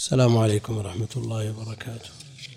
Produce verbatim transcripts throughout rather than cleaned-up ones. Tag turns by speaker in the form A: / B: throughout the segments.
A: السلام عليكم ورحمة الله وبركاته.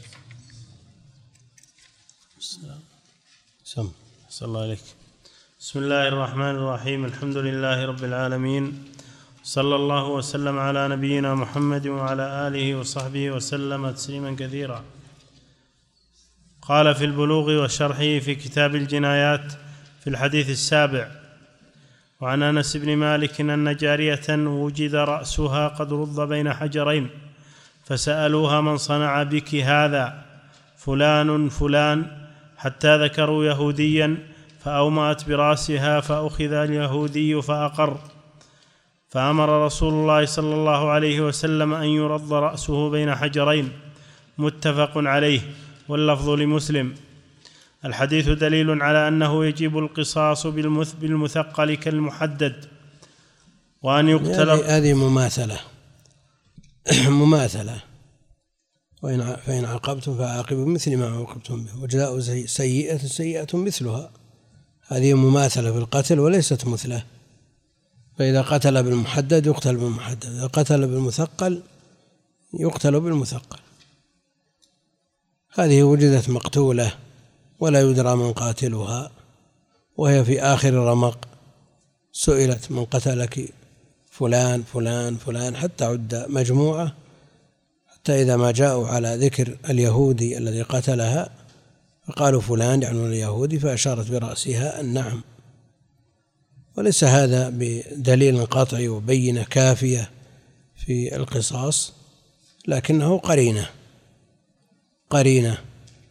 B: سم صلى الله عليك. بسم الله الرحمن الرحيم. الحمد لله رب العالمين، صلى الله وسلم على نبينا محمد وعلى آله وصحبه وسلم تسليما كثيرا. قال في البلوغ وشرحه في كتاب الجنايات في الحديث السابع: وعن أنس بن مالك أن جارية وجد رأسها قد رض بين حجرين، فسألوها: من صنع بك هذا؟ فلان فلان، حتى ذكروا يهوديا، فأومأت برأسها، فأخذ اليهودي فأقر، فأمر رسول الله صلى الله عليه وسلم أن يرض رأسه بين حجرين. متفق عليه، واللفظ لمسلم. الحديث دليل على أنه يجب القصاص بالمثقل كالمحدد، وأن يقتل.
A: هذه مماثلة مماثلة وإن فإن عاقبتم فعاقبوا مثل ما عوقبتم به، وجزاء سيئة سيئة مثلها. هذه مماثلة في القتل وليست مثلة. فإذا قتل بالمحدد يقتل بالمحدد، إذا قتل بالمثقل يقتل بالمثقل. هذه وجدت مقتولة ولا يدرى من قاتلها، وهي في آخر رمق. سئلت: من قتلك؟ فلان فلان فلان، حتى عد مجموعة، حتى إذا ما جاءوا على ذكر اليهودي الذي قتلها فقالوا فلان يعني اليهودي، فأشارت برأسها النعم. وليس هذا بدليل قطعي وبينة كافية في القصاص، لكنه قرينة قرينة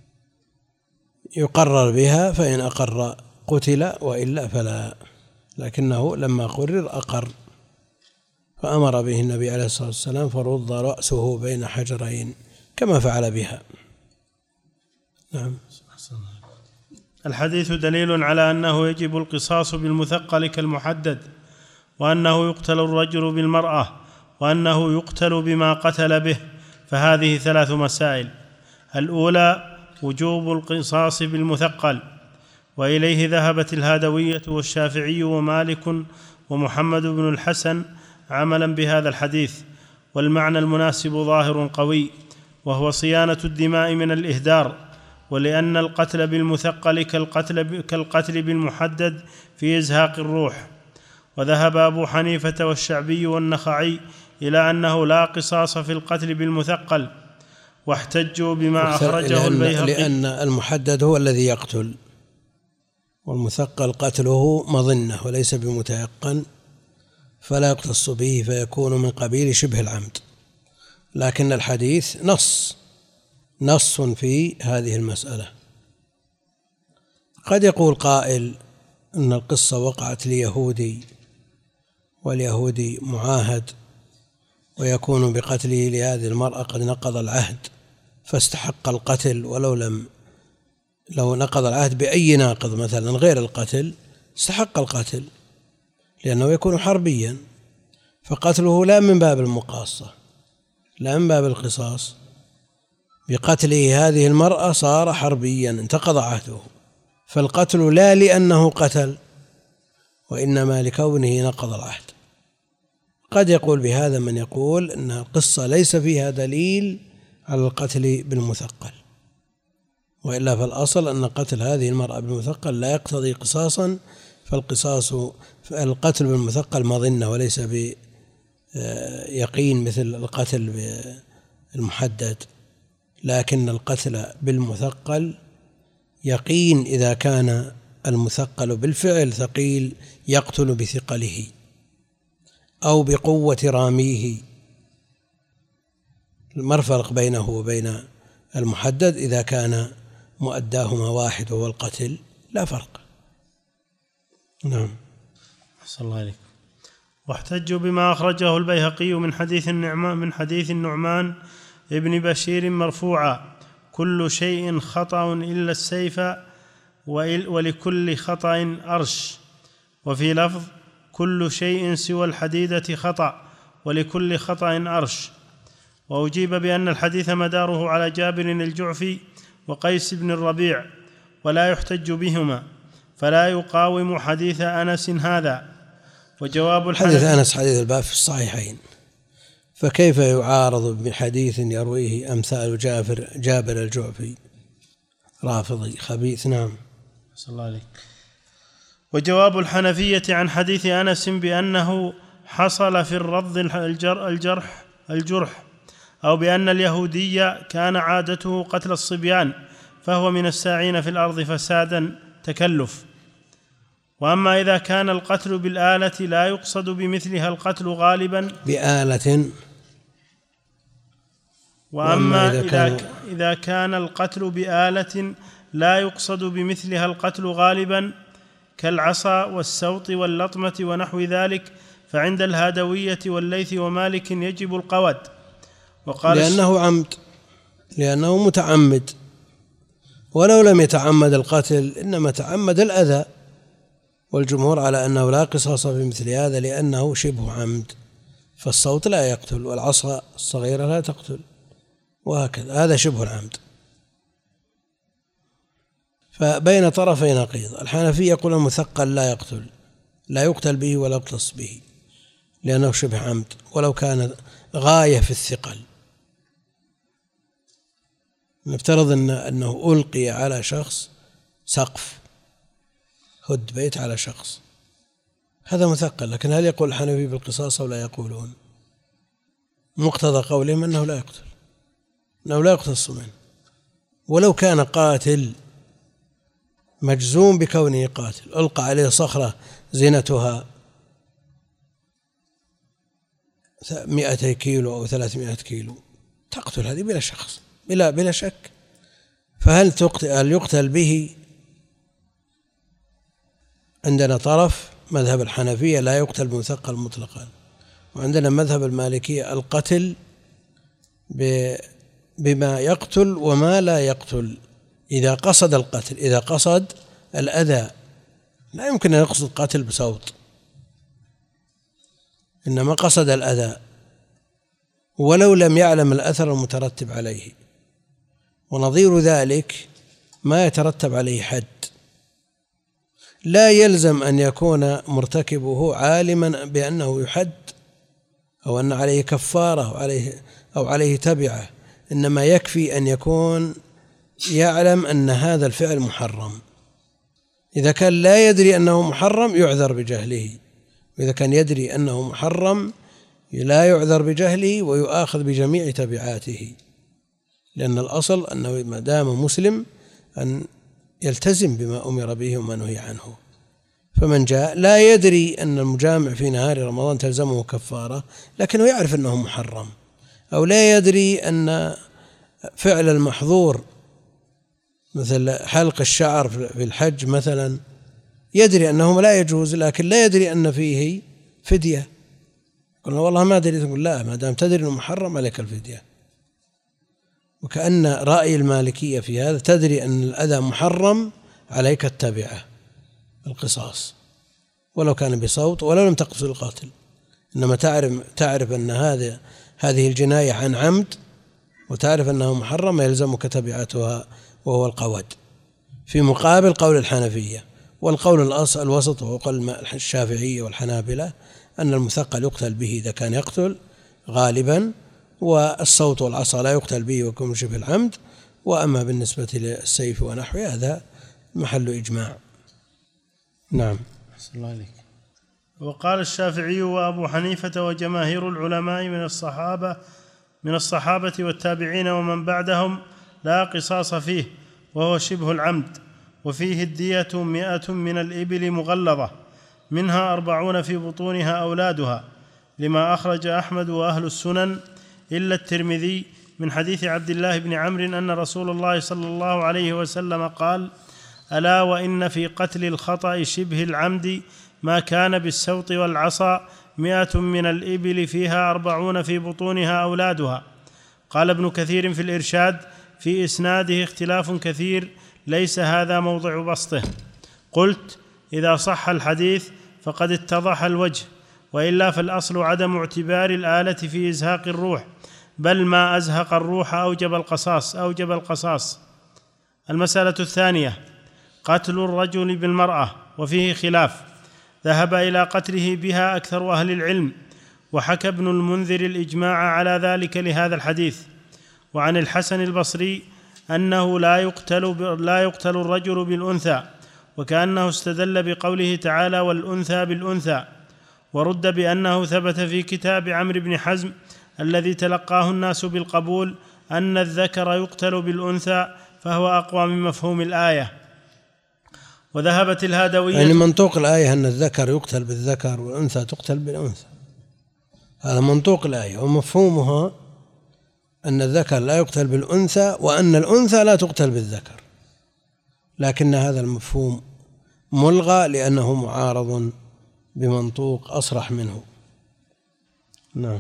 A: يقرر بها، فإن أقر قتل وإلا فلا. لكنه لما قرر أقر، فأمر به النبي عليه الصلاة والسلام فرض رأسه بين حجرين كما فعل بها. نعم.
B: الحديث دليل على أنه يجب القصاص بالمثقل كالمحدد، وأنه يقتل الرجل بالمرأة، وأنه يقتل بما قتل به. فهذه ثلاث مسائل: الأولى وجوب القصاص بالمثقل، وإليه ذهبت الهادوية والشافعي ومالك ومحمد بن الحسن عملا بهذا الحديث. والمعنى المناسب ظاهر قوي، وهو صيانة الدماء من الإهدار، ولأن القتل بالمثقل كالقتل, كالقتل بالمحدد في إزهاق الروح. وذهب أبو حنيفة والشعبي والنخعي إلى أنه لا قصاص في القتل بالمثقل، واحتجوا بما أخرجه
A: لأن
B: البيهقي.
A: لأن المحدد هو الذي يقتل، والمثقل قتله مظنة وليس بمتيقن، فلا يقتص به، فيكون من قبيل شبه العمد. لكن الحديث نص نص في هذه المسألة. قد يقول قائل أن القصة وقعت ليهودي، واليهودي معاهد، ويكون بقتله لهذه المرأة قد نقض العهد فاستحق القتل، ولو لم لو نقض العهد بأي ناقض مثلا غير القتل استحق القتل، لأنه يكون حربيا، فقتله لا من باب المقاصة لا من باب القصاص. بقتله هذه المرأة صار حربيا، انتقض عهده، فالقتل لا لأنه قتل، وإنما لكونه نقض العهد. قد يقول بهذا من يقول أن القصة ليس فيها دليل على القتل بالمثقل، وإلا فالأصل أن قتل هذه المرأة بالمثقل لا يقتضي قصاصا، فالقصاص القتل بالمثقل مظنة وليس بيقين مثل القتل بالمحدد. لكن القتل بالمثقل يقين إذا كان المثقل بالفعل ثقيل يقتل بثقله أو بقوة راميه. ما الفرق بينه وبين المحدد إذا كان مؤداهما واحد وهو القتل؟ لا فرق. نعم.
B: صلى الله عليك. واحتجوا بما أخرجه البيهقي من حديث النعمان من حديث النعمان ابن بشير مرفوعا: كل شيء خطأ إلا السيف، ولكل خطأ أرش. وفي لفظ: كل شيء سوى الحديدة خطأ، ولكل خطأ أرش. وأجيب بأن الحديث مداره على جابر الجعفي وقيس بن الربيع، ولا يحتج بهما، فلا يقاوم حديث أنس هذا. وجواب
A: حديث أنس حديث الباب في الصحيحين فكيف يعارض بحديث يرويه أمثال جابر, جابر الجعفي رافضي خبيث؟ نعم.
B: صلى الله عليك. وجواب الحنفية عن حديث أنس بأنه حصل في الرض الجر الجرح الجرح أو بأن اليهودي كان عادته قتل الصبيان فهو من الساعين في الأرض فسادا تكلف. وأما إذا كان القتل بالآلة لا يقصد بمثلها القتل غالبا
A: بآلة
B: وأما إذا كان, إذا كان القتل بآلة لا يقصد بمثلها القتل غالبا كالعصا والسوط واللطمة ونحو ذلك فعند الهادوية والليث ومالك يجب القود.
A: وقال لأنه عمد، لأنه متعمد، ولو لم يتعمد القتل إنما تعمد الأذى، والجمهور على أنه لا قصاص في مثل هذا لأنه شبه عمد، فالصوت لا يقتل والعصا الصغيرة لا تقتل وهكذا، هذا شبه العمد. فبين طرفي نقيض. الحنفية يقول المثقل لا يقتل، لا يقتل به ولا يقتص به لأنه شبه عمد ولو كان غاية في الثقل. نفترض إن أنه ألقي على شخص سقف، هد بيت على شخص، هذا مثقل، لكن هل يقول الحنفي بالقصاص أو لا يقولون؟ مقتضى قولهم أنه لا يقتل، أنه لا يقتص منه، ولو كان قاتل مجزوم بكونه قاتل، ألقى عليه صخرة زينتها مئتي كيلو أو ثلاثمائة كيلو، تقتل هذه بلا شخص بلا بلا شك. فهل تقتل يقتل به؟ عندنا طرف مذهب الحنفية لا يقتل بمثقل مطلقا، وعندنا مذهب المالكية القتل بما يقتل وما لا يقتل إذا قصد القتل، إذا قصد الأذى. لا يمكن أن يقصد قتل بصوت، إنما قصد الأذى ولو لم يعلم الأثر المترتب عليه، ونظير ذلك ما يترتب عليه حد. لا يلزم أن يكون مرتكبه عالما بأنه يحد أو أن عليه كفارة أو عليه, أو عليه تبعة، إنما يكفي أن يكون يعلم أن هذا الفعل محرم. إذا كان لا يدري أنه محرم يعذر بجهله، وإذا كان يدري أنه محرم لا يعذر بجهله ويؤاخذ بجميع تبعاته، لأن الأصل أنه ما دام مسلم أن يلتزم بما أمر به وما نهي عنه. فمن جاء لا يدري أن المجامع في نهار رمضان تلزمه كفارة لكنه يعرف أنه محرم، أو لا يدري أن فعل المحظور مثل حلق الشعر في الحج مثلا يدري أنه لا يجوز لكن لا يدري أن فيه فدية، قلنا والله ما أدري، تقول لا ما دام تدري أنه محرم عليك الفدية. وكأن رأي المالكية في هذا تدري أن الأذى محرم عليك التبعة القصاص ولو كان بصوت ولو لم تقتل القاتل، إنما تعرف تعرف أن هذا هذه الجناية عن عمد وتعرف أنه محرم يلزمك تبعتها وهو القود، في مقابل قول الحنفية. والقول الأصل الوسط وهو قول الشافعية والحنابلة أن المثقل يقتل به إذا كان يقتل غالبا، والصوت والعصا لا يقتل به ويكون شبه العمد. وأما بالنسبة للسيف ونحوه هذا محل إجماع. نعم.
B: الله عليك. وقال الشافعي وأبو حنيفة وجماهير العلماء من الصحابة من الصحابة والتابعين ومن بعدهم لا قصاص فيه وهو شبه العمد، وفيه الدية مئة من الإبل مغلظة منها أربعون في بطونها أولادها، لما أخرج أحمد وأهل السنن إلا الترمذي من حديث عبد الله بن عمرو أن رسول الله صلى الله عليه وسلم قال: ألا وإن في قتل الخطأ شبه العمد ما كان بالسوط والعصا مئة من الإبل فيها أربعون في بطونها أولادها. قال ابن كثير في الإرشاد: في إسناده اختلاف كثير ليس هذا موضع بسطه. قلت: إذا صح الحديث فقد اتضح الوجه، وإلا فالأصل عدم اعتبار الآلة في إزهاق الروح، بل ما أزهق الروح أوجب القصاص أوجب القصاص. المسألة الثانية: قتل الرجل بالمرأة، وفيه خلاف، ذهب إلى قتله بها أكثر أهل العلم، وحكى ابن المنذر الإجماع على ذلك لهذا الحديث. وعن الحسن البصري أنه لا يقتل, لا يقتل الرجل بالأنثى، وكأنه استدل بقوله تعالى والأنثى بالأنثى، ورد بأنه ثبت في كتاب عمرو بن حزم الذي تلقاه الناس بالقبول أن الذكر يقتل بالأنثى، فهو أقوى من مفهوم الآية. وذهبت الهادوية،
A: يعني منطوق الآية أن الذكر يقتل بالذكر والأنثى تقتل بالأنثى، هذا منطوق الآية، ومفهومها أن الذكر لا يقتل بالأنثى وأن الأنثى لا تقتل بالذكر، لكن هذا المفهوم ملغى لأنه معارض بمنطوق أصرح منه. نعم.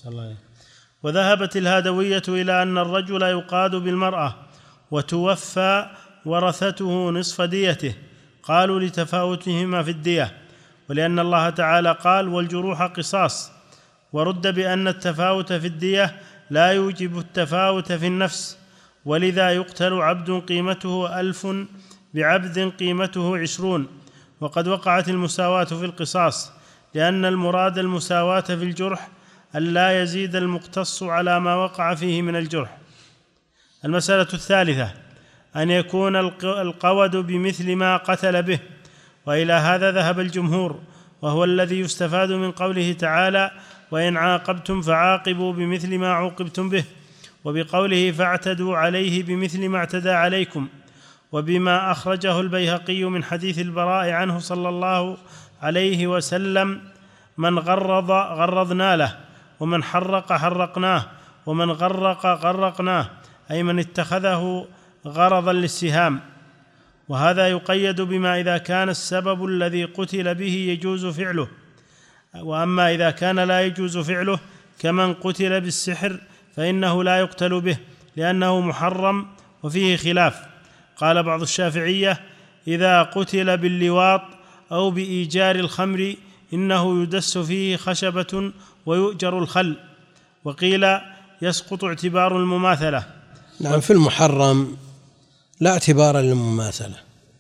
B: وذهبت الهادوية إلى أن الرجل يقاد بالمرأة وتوفى ورثته نصف ديته، قالوا لتفاوتهما في الدية، ولأن الله تعالى قال والجروح قصاص، ورد بأن التفاوت في الدية لا يوجب التفاوت في النفس، ولذا يقتل عبد قيمته ألف بعبد قيمته عشرون، وقد وقعت المساواة في القصاص، لأن المراد المساواة في الجرح ألا يزيد المقتص على ما وقع فيه من الجرح. المسألة الثالثة أن يكون القود بمثل ما قتل به، وإلى هذا ذهب الجمهور، وهو الذي يستفاد من قوله تعالى وإن عاقبتم فعاقبوا بمثل ما عوقبتم به، وبقوله فاعتدوا عليه بمثل ما اعتدى عليكم، وبما أخرجه البيهقي من حديث البراء عنه صلى الله عليه وسلم من غرض غرضنا له، ومن حرق حرقناه، ومن غرق غرقناه، أي من اتخذه غرضا للسهام. وهذا يقيد بما إذا كان السبب الذي قتل به يجوز فعله، وأما إذا كان لا يجوز فعله كمن قتل بالسحر فإنه لا يقتل به لأنه محرم، وفيه خلاف. قال بعض الشافعية إذا قتل باللواط أو بإيجار الخمر إنه يدس فيه خشبة ويؤجر الخل، وقيل يسقط اعتبار المماثلة.
A: نعم، في المحرم لا اعتبار للمماثلة،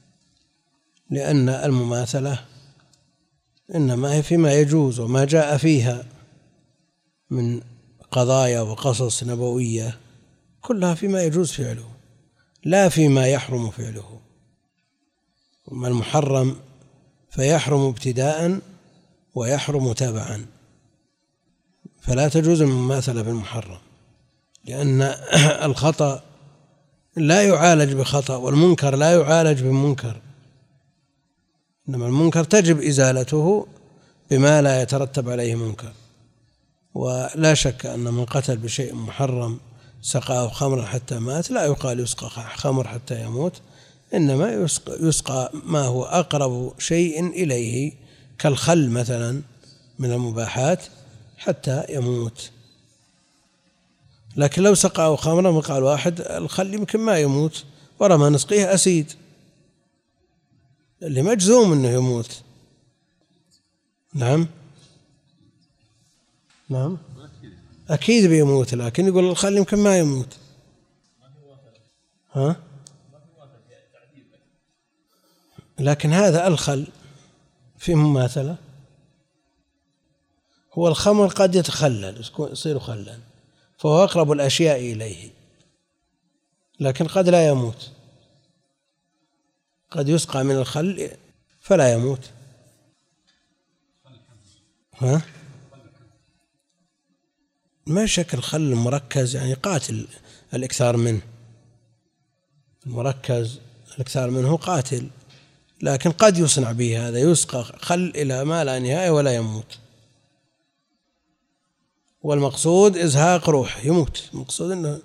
A: لأن المماثلة إنما هي فيما يجوز وما جاء فيها من قضايا وقصص نبوية، كلها فيما يجوز فعله لا فيما يحرم فعله. أما المحرم فيحرم ابتداء ويحرم تبعا، فلا تجوز المماثلة بالمحرم، لأن الخطأ لا يعالج بخطأ والمنكر لا يعالج بمنكر، إنما المنكر تجب إزالته بما لا يترتب عليه منكر. ولا شك أن من قتل بشيء محرم سقاه خمرا حتى مات لا يقال يسقى خمر حتى يموت، إنما يسقى, يسقى ما هو أقرب شيء إليه كالخل مثلا من المباحات حتى يموت. لكن لو سقاه خمرا وقال واحد الخل يمكن ما يموت ورمى نسقيه أسيد اللي مجزوم أنه يموت. نعم نعم أكيد بيموت، لكن يقول الخل يمكن ما يموت. ها؟ لكن هذا الخل في مماثلة، هو الخمر قد يتخلل يصير خلا فهو أقرب الأشياء إليه، لكن قد لا يموت، قد يسقى من الخل فلا يموت. ها؟ ما شك الخل المركز يعني قاتل الإكثار منه، المركز الإكثار منه قاتل، لكن قد يصنع به هذا، يسقى خل إلى ما لا نهاية ولا يموت، والمقصود إزهاق روح يموت. المقصود أنه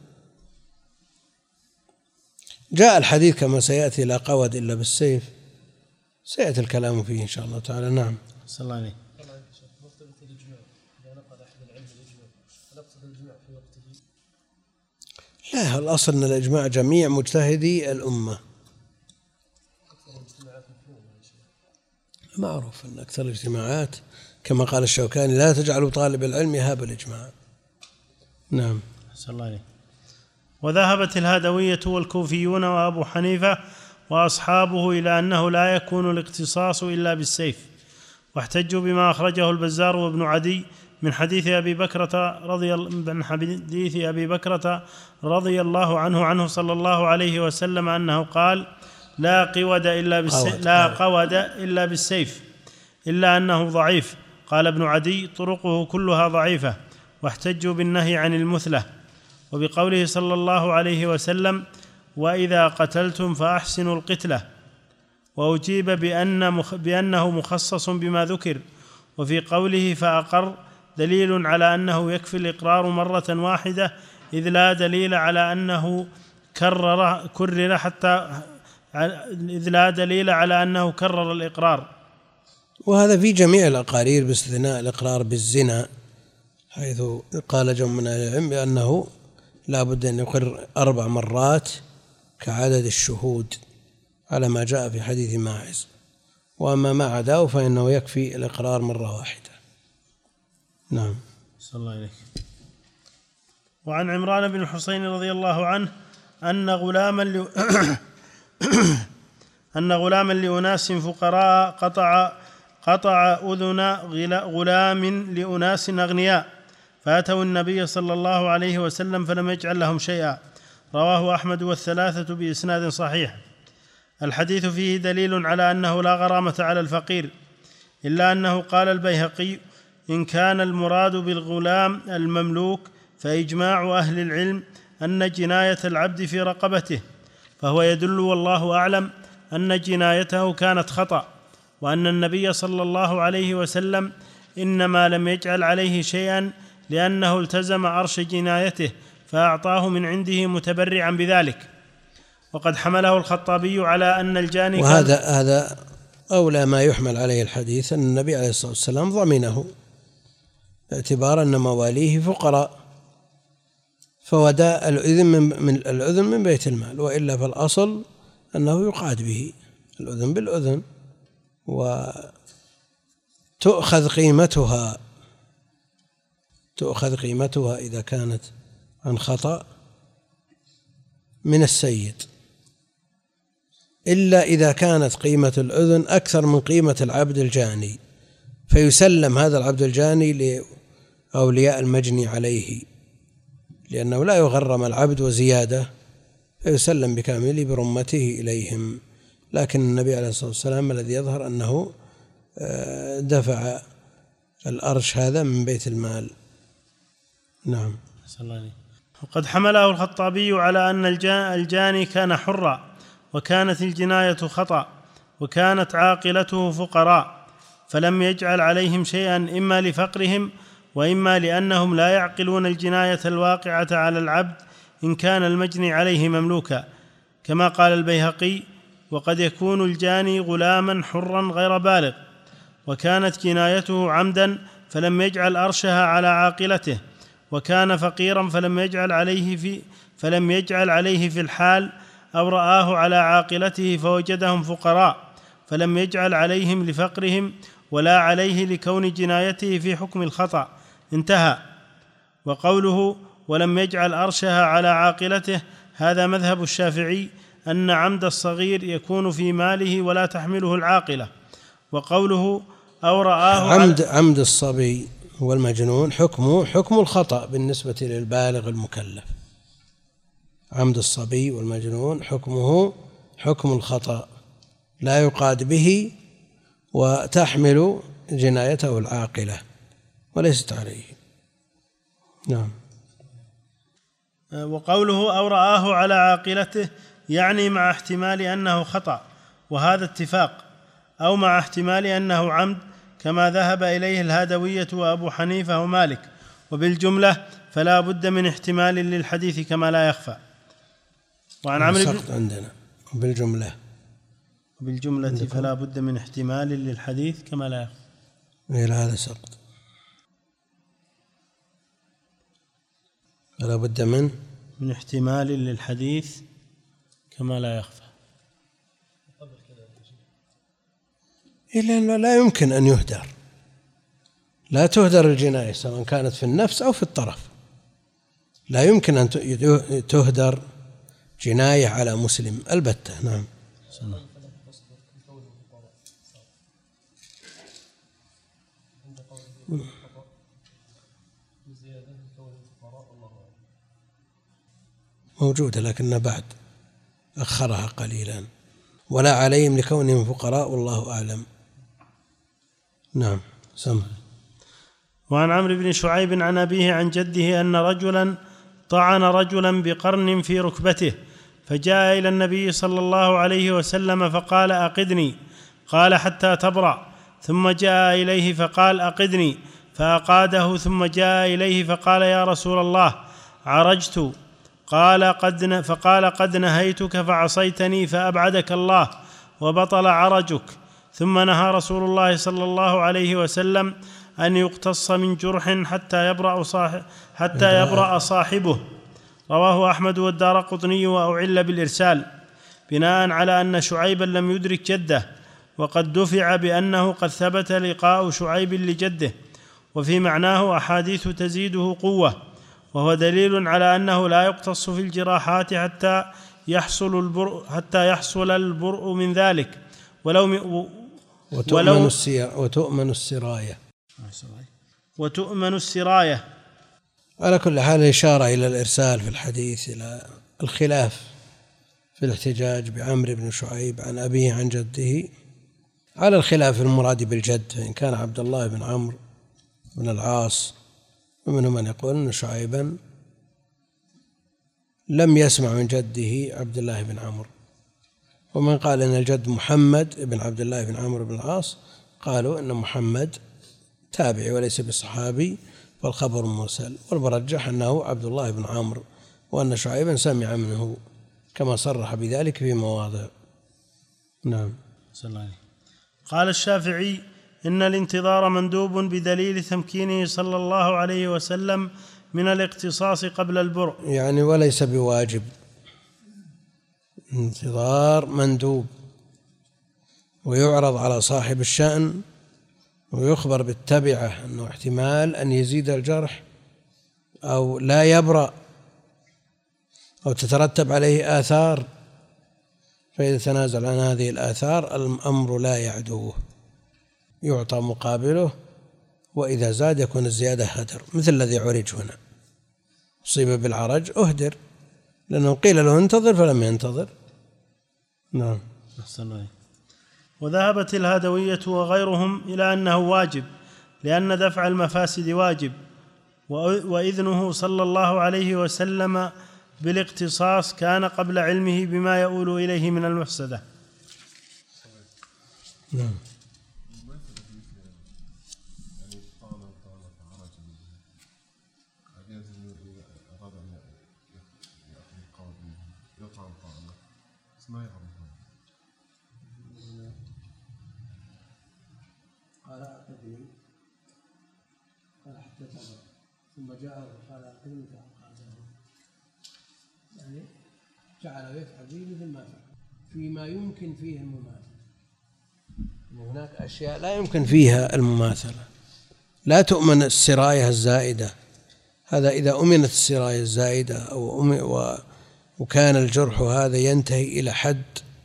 A: جاء الحديث كما سيأتي لا قود إلا بالسيف، سيأتي الكلام فيه إن شاء الله تعالى. نعم.
B: صلى الله عليه.
A: لا، الأصل أن الإجماع جميع مجتهدي الأمة، معروف أن أكثر الاجتماعات كما قال الشوكاني لا تجعلوا طالب العلم يهاب الإجماع. نعم.
B: صلى الله عليه. وذهبت الهادوية والكوفيون وأبو حنيفة وأصحابه إلى أنه لا يكون الاقتصاص إلا بالسيف، واحتجوا بما أخرجه البزار وابن عدي من حديث أبي بكرة رضي من حديث أبي بكرة رضي الله عنه عنه صلى الله عليه وسلم أنه قال: لا قود إلا بالسيف لا قود إلا بالسيف إلا أنه ضعيف. قال ابن عدي: طرقه كلها ضعيفة، واحتجوا بالنهي عن المثلة. وبقوله صلى الله عليه وسلم: وإذا قتلتم فأحسنوا القتلة. وأجيب بأن مخ بأنه مخصص بما ذكر. وفي قوله فأقر دليل على أنه يكفي الإقرار مرة واحدة، إذ لا دليل على أنه كرر كرر حتى إذ لا دليل على أنه كرر الإقرار.
A: وهذا في جميع الأقارير باستثناء الإقرار بالزنا، حيث قال جمع من أهل العلم بأنه لا بد أن يقر أربع مرات كعدد الشهود على ما جاء في حديث ماعز، وأما ما عداه فإنه يكفي الإقرار مرة واحدة. نعم.
B: صلى الله عليه. وعن عمران بن الحصين رضي الله عنه أن غلاما ل... أن غلاما لأناس فقراء قطع قطع أذن غلام لأناس أغنياء، فأتوا النبي صلى الله عليه وسلم فلم يجعل لهم شيئا. رواه أحمد والثلاثة بإسناد صحيح. الحديث فيه دليل على أنه لا غرامة على الفقير، إلا أنه قال البيهقي: إن كان المراد بالغلام المملوك فإجماع أهل العلم أن جناية العبد في رقبته، فهو يدل والله أعلم أن جنايته كانت خطأ، وأن النبي صلى الله عليه وسلم إنما لم يجعل عليه شيئا لأنه التزم عرش جنايته فأعطاه من عنده متبرعا بذلك. وقد حمله الخطابي على أن الجاني،
A: وهذا هذا أولى ما يحمل عليه الحديث، أن النبي عليه الصلاة والسلام ضمنه باعتبار أن مواليه فقراء، فوداء الأذن من الأذن من بيت المال، وإلا فالأصل أنه يقاد به الأذن بالأذن، وتؤخذ قيمتها تؤخذ قيمتها إذا كانت عن خطأ من السيد، إلا إذا كانت قيمة الأذن أكثر من قيمة العبد الجاني، فيسلم هذا العبد الجاني لأولياء المجني عليه، لأنه لا يغرم العبد وزيادة، فيسلم بكامل برمته إليهم. لكن النبي عليه الصلاة والسلام الذي يظهر أنه دفع الأرش هذا من بيت المال. نعم.
B: وقد حمله الخطابي على أن الجاني كان حرا، وكانت الجناية خطأ، وكانت عاقلته فقراء، فلم يجعل عليهم شيئا إما لفقرهم، وإما لأنهم لا يعقلون الجناية الواقعة على العبد إن كان المجني عليه مملوكا، كما قال البيهقي: وقد يكون الجاني غلاما حرا غير بالغ، وكانت جنايته عمدا فلم يجعل أرشها على عاقلته، وكان فقيرا فلم يجعل عليه في فلم يجعل عليه في الحال، أو رآه على عاقلته فوجدهم فقراء فلم يجعل عليهم لفقرهم ولا عليه لكون جنايته في حكم الخطأ. انتهى. وقوله ولم يجعل أرشها على عاقلته، هذا مذهب الشافعي، أن عمد الصغير يكون في ماله ولا تحمله العاقلة. وقوله أو رآه
A: عمد, عمد الصبي والمجنون حكمه حكم الخطأ بالنسبة للبالغ المكلف. عمد الصبي والمجنون حكمه حكم الخطأ، لا يقاد به، وتحمل جنايته العاقلة وليست عليه. نعم.
B: وقوله أو رآه على عاقلته يعني مع احتمال أنه خطأ، وهذا اتفاق، أو مع احتمال أنه عمد، كما ذهب إليه الهادوية وأبو حنيفة ومالك. وبالجملة فلا بد من احتمال للحديث كما لا يخفى. وعن عمرو
A: بن عندنا بالجملة
B: بالجملة فلا بد من احتمال للحديث كما لا يخفى.
A: إلى هذا سقط. فلا بد من
B: من احتمال للحديث كما لا يخفى.
A: إلا أنه لا يمكن أن يهدر، لا تهدر الجناية سواء كانت في النفس أو في الطرف، لا يمكن أن تهدر جناية على مسلم البتة. نعم. موجودة لكن بعد أخرها قليلا، ولا عليهم لكونهم فقراء والله أعلم. نعم سمع.
B: وعن عمرو بن شعيب عن أبيه عن جده أن رجلا طعن رجلا بقرن في ركبته، فجاء إلى النبي صلى الله عليه وسلم فقال أقدني، قال حتى تبرأ، ثم جاء إليه فقال أقدني، فأقاده، ثم جاء إليه فقال يا رسول الله عرجت، قال قد فقال قد نهيتك فعصيتني فأبعدك الله وبطل عرجك. ثم نهى رسول الله صلى الله عليه وسلم أن يقتص من جرح حتى يبرأ صاحب حتى يبرأ صاحبه. رواه أحمد والدارقطني وأعل بالإرسال، بناء على أن شعيبا لم يدرك جده، وقد دفع بأنه قد ثبت لقاء شعيب لجده، وفي معناه أحاديث تزيده قوة، وهو دليل على أنه لا يقتص في الجراحات حتى يحصل البرء حتى يحصل البرء من ذلك، ولو م...
A: وتؤمن, ولو وتؤمن السراية
B: وتؤمن السراية.
A: على كل حال إشارة إلى الإرسال في الحديث، إلى الخلاف في الاحتجاج بعمرو بن شعيب عن أبيه عن جده، على الخلاف المراد بالجد، فإن كان عبد الله بن عمرو بن العاص، ومنهم من يقول أن شعيبا لم يسمع من جده عبد الله بن عمرو، ومن قال أن الجد محمد بن عبد الله بن عمرو بن العاص قالوا أن محمد تابعي وليس بصحابي والخبر مرسل، والمرجح أنه عبد الله بن عمرو، وأن شعيبا سمع منه كما صرح بذلك في مواضع. نعم.
B: قال الشافعي إن الانتظار مندوب بدليل تمكينه صلى الله عليه وسلم من الاقتصاص قبل البرء،
A: يعني وليس بواجب، انتظار مندوب، ويعرض على صاحب الشأن ويخبر بالتبعة أنه احتمال أن يزيد الجرح أو لا يبرأ أو تترتب عليه آثار، فإذا تنازل عن هذه الآثار الأمر لا يعدوه، يعطى مقابله، وإذا زاد يكون الزيادة هدر، مثل الذي عرج هنا، أصيب بالعرج أهدر لأنه قيل له انتظر فلم ينتظر. نعم.
B: وذهبت الهادوية وغيرهم إلى أنه واجب، لأن دفع المفاسد واجب، وإذنه صلى الله عليه وسلم بالاقتصاص كان قبل علمه بما يؤول إليه من المفسدة.
A: نعم. قال أقدني، قال حتى تبرأ، ثم جاءه قال أقدني فأقاده، يعني جعل يفعل به مثل ما فعل فيما يمكن فيه المماثلة. هناك أشياء لا يمكن فيها المماثلة، لا تؤمن السراية الزائدة، هذا إذا أمنت السراية الزائدة أو أمن وكان الجرح هذا ينتهي إلى حد،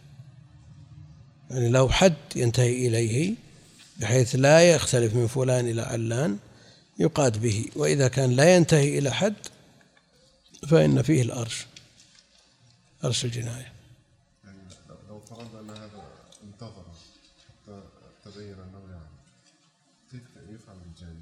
A: يعني لو حد ينتهي إليه بحيث لا يختلف من فلان إلى علان يقاد به، وإذا كان لا ينتهي إلى حد فإن فيه الأرش، أرش الجناية.
C: يعني لو فرضنا أن هذا انتظر حتى تبين أنه يعني كيف يفعل بالجاني؟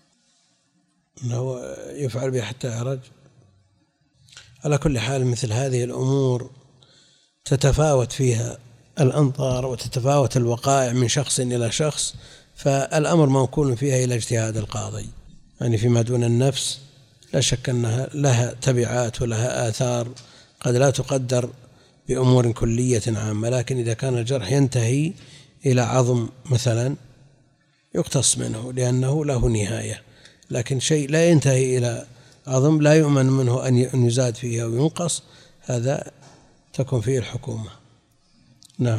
A: أنه يفعل به حتى يعرج. على كل حال مثل هذه الأمور تتفاوت فيها الأنظار وتتفاوت الوقائع من شخص إلى شخص، فالأمر موكول فيها إلى اجتهاد القاضي، يعني فيما دون النفس لا شك أنها لها تبعات ولها آثار قد لا تقدر بأمور كلية عامة، لكن إذا كان الجرح ينتهي إلى عظم مثلا يقتص منه لأنه له نهاية، لكن شيء لا ينتهي إلى عظم لا يؤمن منه أن يزاد فيه أو ينقص، هذا تكون فيه الحكومة. نعم.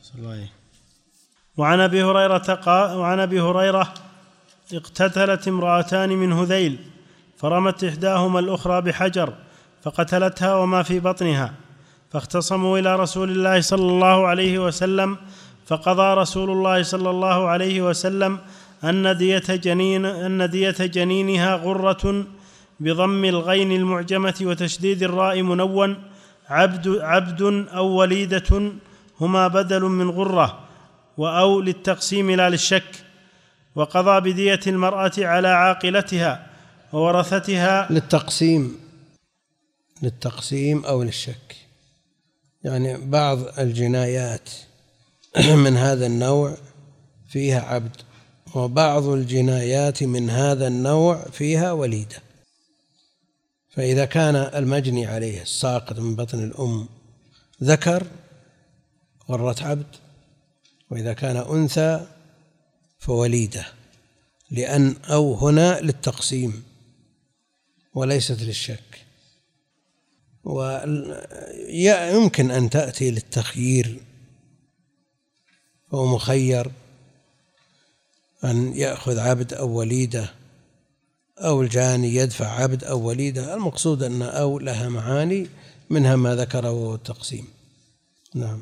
B: وعن أبي هريرة قال وعن أبي هريرة اقتتلت امرأتان من هذيل، فرمت إحداهما الأخرى بحجر فقتلتها وما في بطنها، فاختصموا إلى رسول الله صلى الله عليه وسلم، فقضى رسول الله صلى الله عليه وسلم أن دية جنين أن دية جنينها غرة بضم الغين المعجمة وتشديد الراء منون، عبد, عبد أو وليدة هما بدل من غرة، وأو للتقسيم لا للشك. وقضى بدية المرأة على عاقلتها وورثتها
A: للتقسيم للتقسيم أو للشك، يعني بعض الجنايات من هذا النوع فيها عبد، وبعض الجنايات من هذا النوع فيها وليدة. فإذا كان المجني عليه الساقط من بطن الأم ذكر غرة عبد، وإذا كان أنثى فوليدة، لأن أو هنا للتقسيم وليست للشك. ويمكن أن تأتي للتخيير، فهو مخير أن يأخذ عبد أو وليدة، أو الجاني يدفع عبد أو وليدة. المقصود أن أو لها معاني، منها ما ذكره التقسيم. نعم.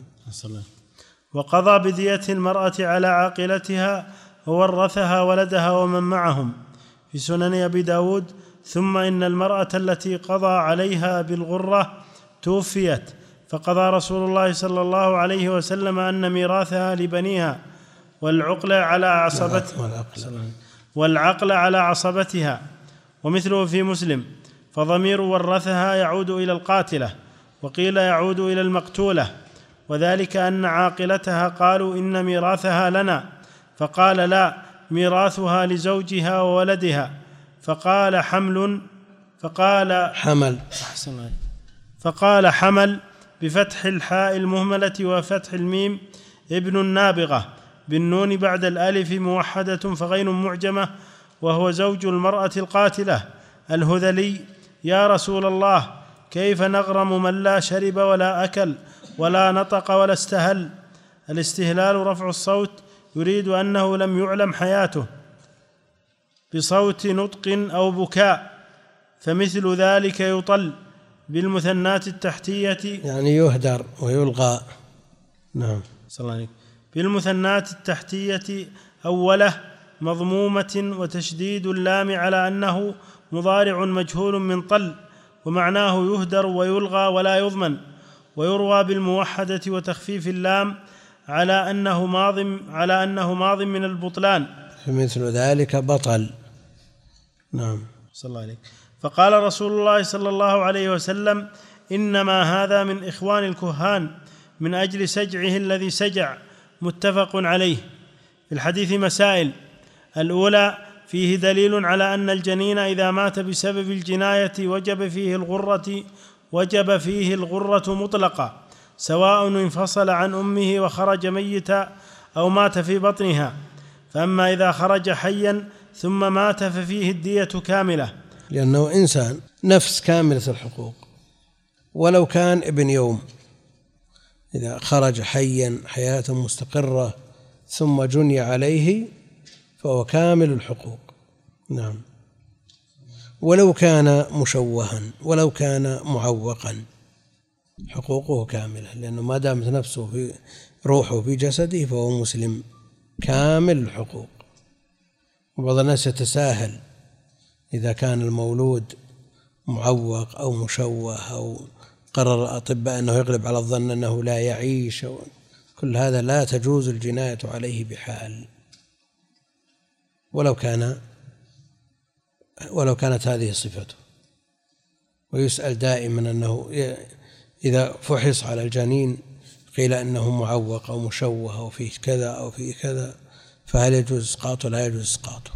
B: وقضى بدية المرأة على عاقلتها وورثها ولدها ومن معهم، في سنن أبي داود. ثم إن المرأة التي قضى عليها بالغرة توفيت، فقضى رسول الله صلى الله عليه وسلم أن ميراثها لبنيها والعقل على عصبتها والعقل على عصبتها. ومثله في مسلم: فضمير ورثها يعود إلى القاتلة، وقيل يعود إلى المقتولة، وذلك أن عاقلتها قالوا إن ميراثها لنا، فقال لا، ميراثها لزوجها وولدها. فقال حمل فقال
A: حمل
B: فقال حمل بفتح الحاء المهملة وفتح الميم، ابن النابغة بالنون بعد الألف موحدة فغين معجمة، وهو زوج المرأة القاتلة الهذلي. يا رسول الله، كيف نغرم من لا شرب ولا أكل ولا نطق ولا استهل؟ الاستهلال رفع الصوت، يريد أنه لم يعلم حياته بصوت نطق أو بكاء، فمثل ذلك يطل بالمثنات التحتية،
A: يعني يهدر ويلغى. نعم.
B: صلى الله عليه. بالمثنات التحتية أوله مضمومة وتشديد اللام على أنه مضارع مجهول من طل، ومعناه يهدر ويلغى ولا يضمن. ويروى بالموحدة وتخفيف اللام على أنه ماض على أنه ماض من البطلان،
A: فمثل ذلك بطل. نعم.
B: صلى الله عليه. فقال رسول الله صلى الله عليه وسلم: إنما هذا من إخوان الكهان من أجل سجعه الذي سجع. متفق عليه. في الحديث مسائل: الأولى: فيه دليل على أن الجنين إذا مات بسبب الجناية وجب فيه الغرة وجب فيه الغرة مطلقة، سواء انفصل عن أمه وخرج ميتا أو مات في بطنها. فأما إذا خرج حيا ثم مات ففيه الدية كاملة،
A: لأنه إنسان نفس كاملة الحقوق، ولو كان ابن يوم. إذا خرج حيا حياة مستقرة ثم جني عليه فهو كامل الحقوق. نعم. ولو كان مشوها ولو كان معوقا حقوقه كاملة، لأنه ما دامت نفسه في روحه في جسده فهو مسلم كامل الحقوق. وبعض الناس يتساهل إذا كان المولود معوق أو مشوه أو قرر الأطباء أنه يغلب على الظن أنه لا يعيش، كل هذا لا تجوز الجناية عليه بحال، ولو كان ولو كانت هذه صفته. ويسأل دائما أنه إذا فحص على الجنين قيل أنه معوق أو مشوه أو فيه كذا أو فيه كذا، فهل يجوز إسقاطه؟ لا يجوز إسقاطه،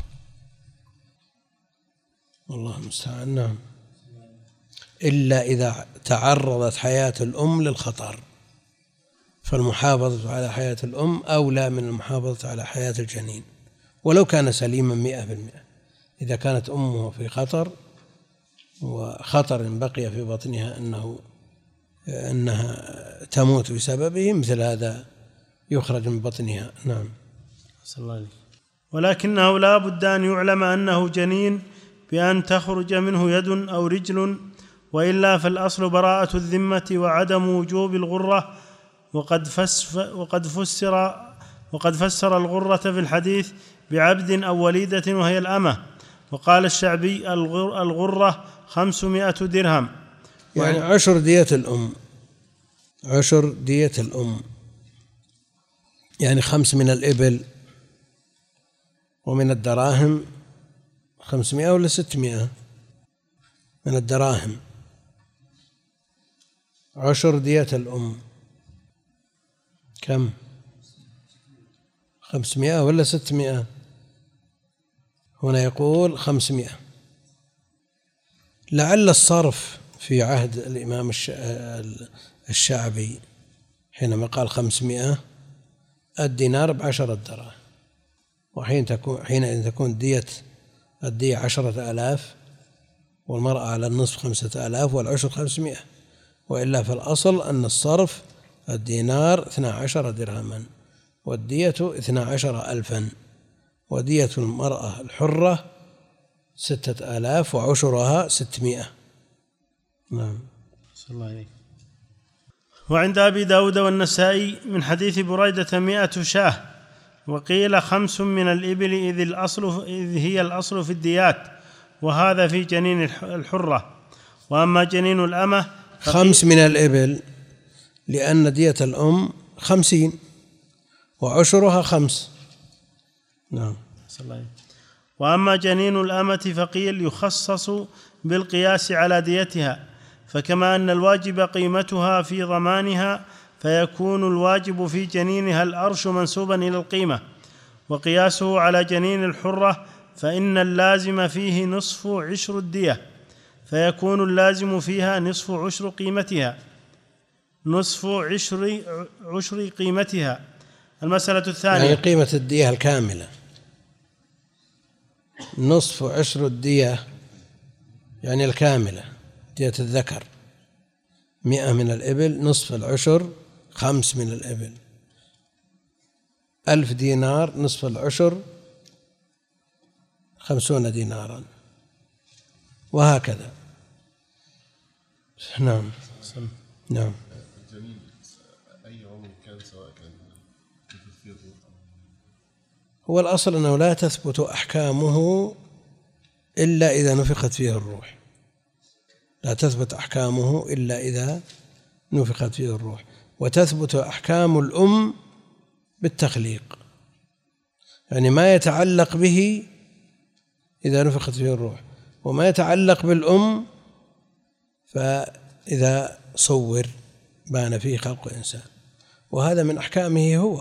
A: والله المستعان. نعم. إلا إذا تعرضت حياة الأم للخطر، فالمحافظة على حياة الأم أولى من المحافظة على حياة الجنين ولو كان سليما مئة بالمئة. إذا كانت أمه في خطر وخطر بقي في بطنها أنه أنها تموت بسببه، مثل هذا يخرج من بطنها. نعم.
B: صلى الله عليه. ولكنه لا بد أن يعلم أنه جنين بأن تخرج منه يد أو رجل، وإلا فالأصل براءة الذمة وعدم وجوب الغرة. وقد وقد فسر وقد فسر الغرة في الحديث بعبد أو وليدة وهي الأمة، وقال الشعبي الغر الغرة خمسمائة درهم،
A: يعني عشر دية الأم، عشر دية الأم، يعني خمس من الإبل ومن الدراهم خمسمائة ولا ستمائة من الدراهم، عشر دية الأم كم؟ خمسمائة ولا ستمائة؟ هنا يقول خمسمائة. لعل الصرف في عهد الإمام الشعبي حينما قال خمسمائة الدينار بعشرة دراهم، وحين تكون حينئذ تكون دية الدية عشرة آلاف، والمرأة على النصف خمسة آلاف والعشر خمسمائة، وإلا في الأصل أن الصرف الدينار اثنا عشر درهما والدية اثنا عشر ألفا، ودية المرأة الحرة ستة آلاف وعشرها ستمائة. نعم.
B: صلى الله عليه. وعند أبي داود والنسائي من حديث بريدة مئة شاة، وقيل خمس من الإبل إذ, الأصل إذ هي الأصل في الديات، وهذا في جنين الحرة. وأما جنين الأمة
A: خمس من الإبل لأن دية الأم خمسين وعشرها خمس. نعم.
B: صلى الله عليه. وأما جنين الأمة فقيل يخصص بالقياس على ديتها، فكما أن الواجب قيمتها في ضمانها فيكون الواجب في جنينها الأرش منسوبا إلى القيمة، وقياسه على جنين الحرة فإن اللازم فيه نصف عشر الدية، فيكون اللازم فيها نصف عشر قيمتها نصف عشر عشر قيمتها. المسألة الثانية
A: يعني قيمة الدية الكاملة نصف عشر الدية، يعني الكاملة دية الذكر مئة من الإبل، نصف العشر خمس من الإبل، ألف دينار نصف العشر خمسون دينارا، وهكذا. نعم. نعم.
C: الجنين أي عمر كان، سواء كان في الروح،
A: هو الأصل أنه لا تثبت أحكامه إلا إذا نفخت فيه الروح، لا تثبت أحكامه إلا إذا نفخت فيه الروح، وتثبت أحكام الأم بالتخليق، يعني ما يتعلق به إذا نفخت فيه الروح، وما يتعلق بالأم فإذا صور بان فيه خلق إنسان، وهذا من أحكامه هو.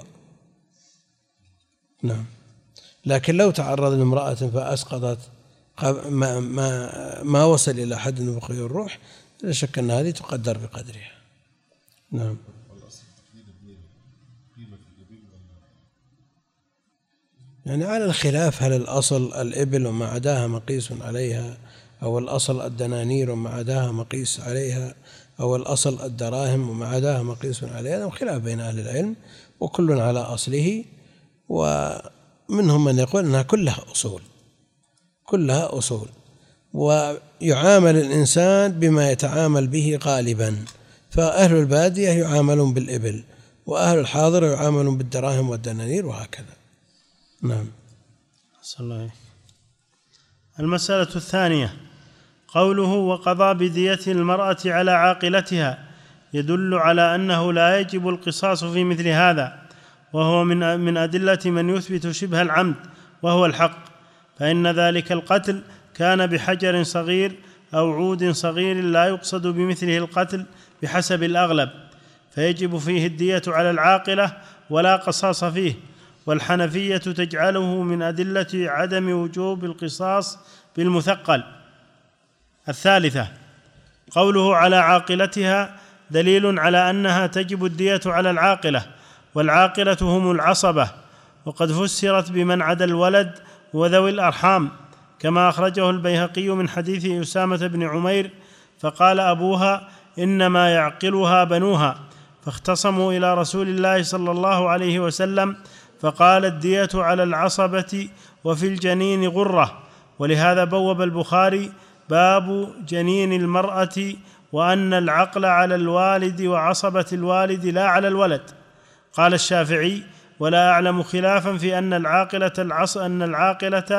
A: نعم. لكن لو تعرض لامرأة فأسقطت ما, ما, ما وصل إلى حد نفخ فيه الروح، لا شك أن هذه تقدر بقدرها. نعم. يعني على الخلاف، هل الأصل الإبل وما عداها مقيس عليها، أو الأصل الدنانير وما عداها مقيس عليها، أو الأصل الدراهم وما عداها مقيس عليها، هذا خلاف بين أهل العلم، وكل على أصله، ومنهم من يقول أنها كلها أصول، كلها أصول، ويعامل الإنسان بما يتعامل به غالبا، فأهل البادية يعاملون بالإبل، وأهل الحاضر يعاملون بالدراهم والدنانير، وهكذا. نعم.
B: صلى الله عليه. المسألة الثانية قوله وقضى بدية المرأة على عاقلتها يدل على أنه لا يجب القصاص في مثل هذا، وهو من من أدلة من يثبت شبه العمد وهو الحق، فإن ذلك القتل كان بحجر صغير أو عود صغير لا يقصد بمثله القتل بحسب الأغلب، فيجب فيه الدية على العاقلة ولا قصاص فيه، والحنفية تجعله من أدلة عدم وجوب القصاص بالمثقل. الثالثة قوله على عاقلتها دليل على أنها تجب الدية على العاقلة، والعاقلة هم العصبة، وقد فسرت بمن عدا الولد وذوي الأرحام، كما أخرجه البيهقي من حديث أسامة بن عمير فقال أبوها إنما يعقلها بنوها، فاختصموا إلى رسول الله صلى الله عليه وسلم فقال الدية على العصبة وفي الجنين غرة. ولهذا بوب البخاري باب جنين المرأة وأن العقل على الوالد وعصبة الوالد لا على الولد. قال الشافعي ولا أعلم خلافا في أن العاقلة العص أن العاقلة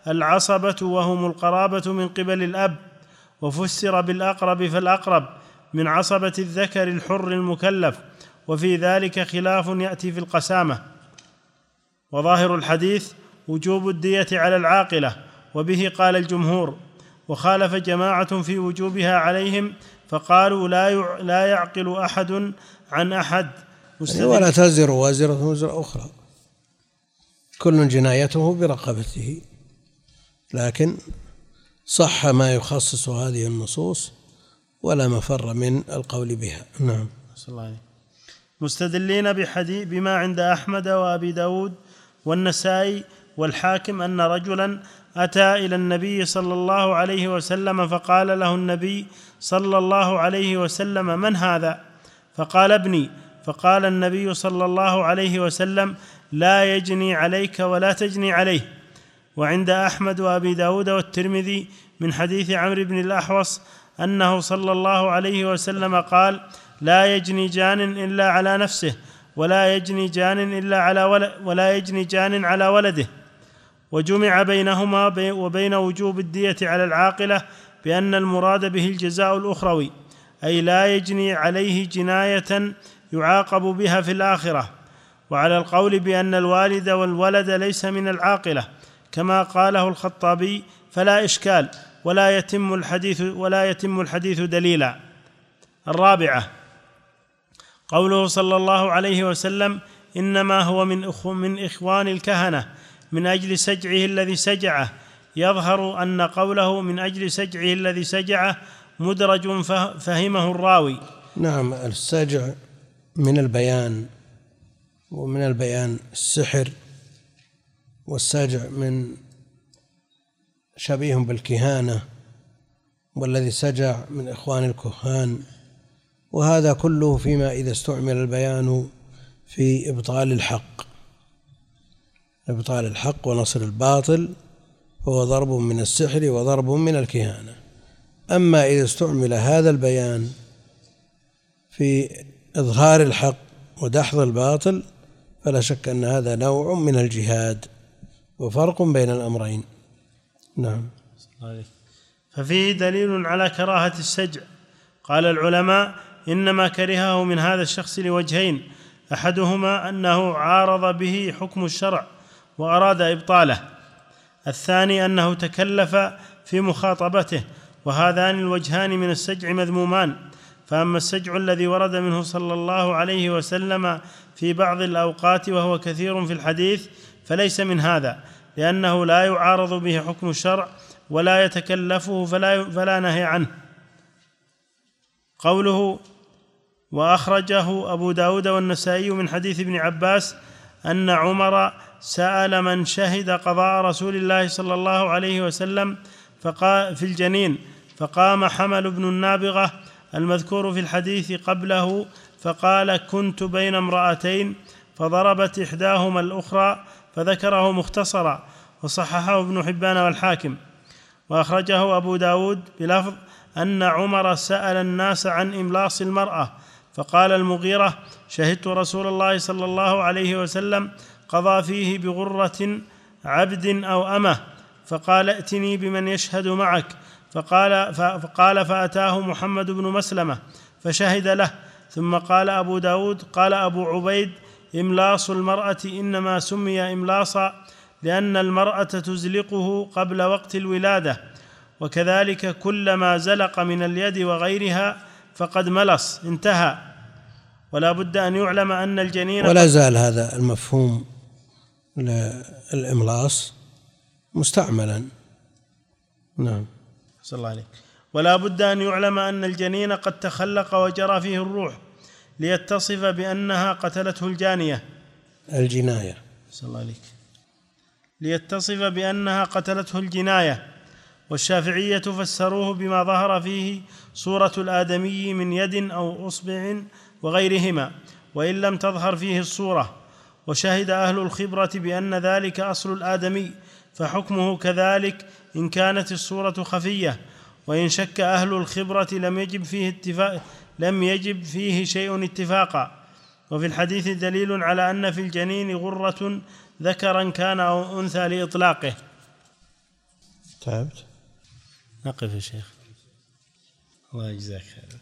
B: العصبة وهم القرابة من قبل الأب، وفسر بالأقرب فالأقرب من عصبة الذكر الحر المكلف، وفي ذلك خلاف يأتي في القسامة. وظاهر الحديث وجوب الدية على العاقلة، وبه قال الجمهور، وخالف جماعة في وجوبها عليهم فقالوا لا لا يعقل أحد عن أحد.
A: يعني ولا تزر وازرة وزر أخرى، كل جنايته برقبته، لكن صح ما يخصص هذه النصوص ولا مفر من القول بها. نعم.
B: مستدلين بحديث بما عند أحمد وأبي داود والنسائي والحاكم أن رجلا أتى إلى النبي صلى الله عليه وسلم فقال له النبي صلى الله عليه وسلم: من هذا؟ فقال: ابني. فقال النبي صلى الله عليه وسلم: لا يجني عليك ولا تجني عليه. وعند أحمد وأبي داود والترمذي من حديث عمرو بن الأحوص أنه صلى الله عليه وسلم قال: لا يجني جان إلا على نفسه، ولا يجني جان إلا على ولد ولا يجني جان على ولده. وجمع بينهما وبين وجوب الدية على العاقلة بأن المراد به الجزاء الأخروي، أي لا يجني عليه جناية يعاقب بها في الآخرة. وعلى القول بأن الوالد والولد ليس من العاقلة كما قاله الخطابي فلا إشكال، ولا يتم الحديث ولا يتم الحديث دليلا. الرابعة قوله صلى الله عليه وسلم: إنما هو من أخو من إخوان الكهنة من أجل سجعه الذي سجعه. يظهر أن قوله من أجل سجعه الذي سجعه مدرج فهمه الراوي.
A: نعم، السجع من البيان، ومن البيان السحر، والسجع من شبيه بالكهانة، والذي سجع من إخوان الكهان. وهذا كله فيما إذا استعمل البيان في إبطال الحق إبطال الحق ونصر الباطل، فهو ضرب من السحر وضرب من الكهانة. أما إذا استعمل هذا البيان في إظهار الحق ودحض الباطل فلا شك أن هذا نوع من الجهاد، وفرق بين الأمرين. نعم.
B: ففيه دليل على كراهة السجع. قال العلماء: إنما كرهه من هذا الشخص لوجهين: أحدهما أنه عارض به حكم الشرع وأراد إبطاله، الثاني أنه تكلف في مخاطبته، وهذان الوجهان من السجع مذمومان. فأما السجع الذي ورد منه صلى الله عليه وسلم في بعض الأوقات وهو كثير في الحديث فليس من هذا، لأنه لا يعارض به حكم الشرع ولا يتكلفه فلا, فلا نهي عنه. قوله: وأخرجه أبو داود والنسائي من حديث ابن عباس أن عمر سأل من شهد قضاء رسول الله صلى الله عليه وسلم فقال في الجنين، فقام حمل بن النابغة المذكور في الحديث قبله فقال: كنت بين امرأتين فضربت إحداهما الأخرى، فذكره مختصرا، وصححه ابن حبان والحاكم. وأخرجه أبو داود بلفظ أن عمر سأل الناس عن إملاص المرأة، فقال المغيرة: شهدت رسول الله صلى الله عليه وسلم قضى فيه بغرة عبد أو أمة، فقال: ائتني بمن يشهد معك. فقال, فقال فأتاه محمد بن مسلمة فشهد له. ثم قال أبو داود: قال أبو عبيد: إملاص المرأة إنما سمي إملاصا لأن المرأة تزلقه قبل وقت الولادة، وكذلك كل ما زلق من اليد وغيرها فقد ملص. انتهى. ولا بد أن يعلم أن الجنين،
A: ولا زال هذا المفهوم الإملاص مستعملا. نعم.
B: صلى الله عليه. ولا بد أن يعلم أن الجنين قد تخلق وجرى فيه الروح ليتصف بأنها قتلته الجانية
A: الجناية
B: صلى الله عليك ليتصف بأنها قتلته الجناية. والشافعية فسروه بما ظهر فيه صورة الآدمي من يد أو أصبع وغيرهما، وإن لم تظهر فيه الصورة. وشهد أهل الخبرة بأن ذلك أصل الآدمي، فحكمه كذلك إن كانت الصورة خفية. وإن شك أهل الخبرة لم يجب فيه اتفاق لم يجب فيه شيء اتفاقا. وفي الحديث دليل على أن في الجنين غرة ذكرا كان أو أنثى لإطلاقه.
A: تعبت؟
B: نقف يا شيخ، الله يجزاك خير.